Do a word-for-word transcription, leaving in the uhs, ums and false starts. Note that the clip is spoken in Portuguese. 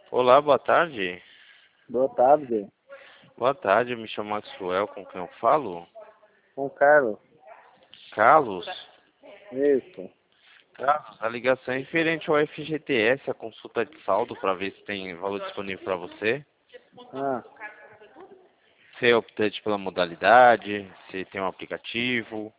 Olá, boa tarde. Boa tarde, Boa tarde, eu me chamo Maxwell, com quem eu falo? com o Carlos. Carlos. Isso. Carlos, a ligação é referente ao F G T S, a consulta de saldo, para ver se tem valor disponível para você. Ah, Se é optante pela modalidade, se tem um aplicativo.